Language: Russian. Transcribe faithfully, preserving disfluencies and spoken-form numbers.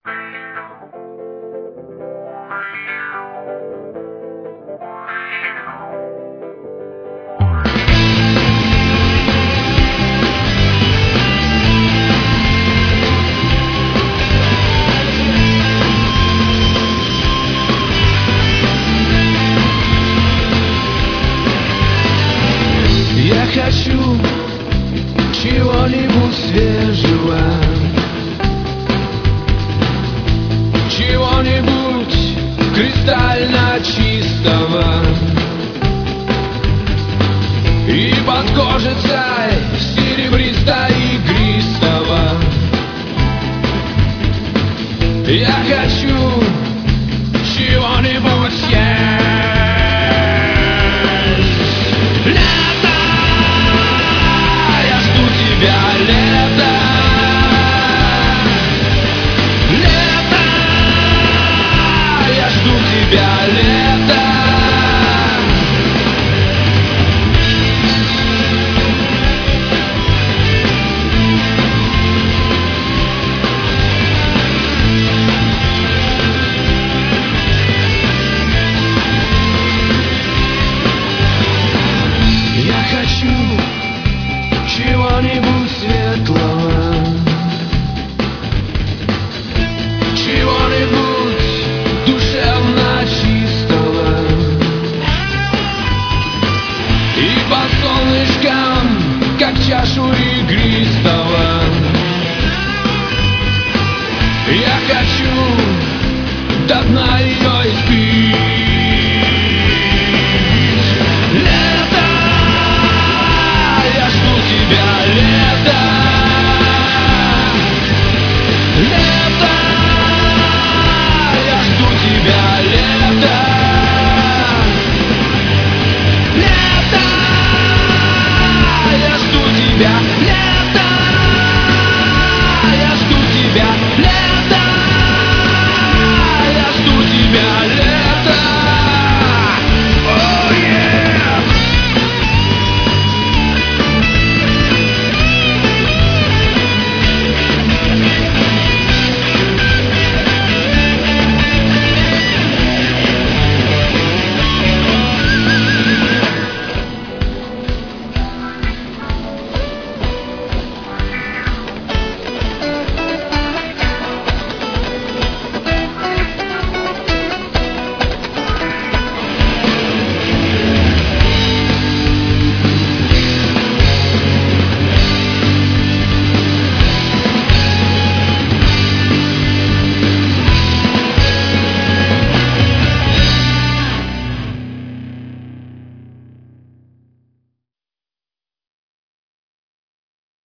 Я хочу чего-нибудь свежего, чего-нибудь кристально чистого, и под кожицей серебристо-игристого. Я хочу чего-нибудь съесть. Лето, я жду тебя, лето. Лето, я жду тебя, лето. Чего-нибудь светлого, чего-нибудь душевно чистого, и под солнышком, как чашу игристого. Я хочу до дна ее испить.